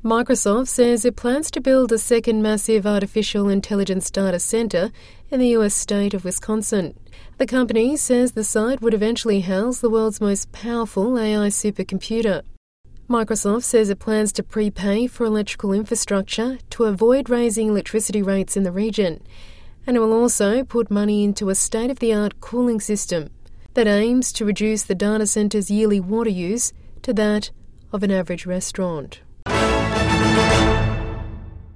Microsoft says it plans to build a second massive artificial intelligence data center in the US state of Wisconsin. The company says the site would eventually house the world's most powerful AI supercomputer. Microsoft says it plans to prepay for electrical infrastructure to avoid raising electricity rates in the region, and it will also put money into a state-of-the-art cooling system that aims to reduce the data center's yearly water use to that of an average restaurant.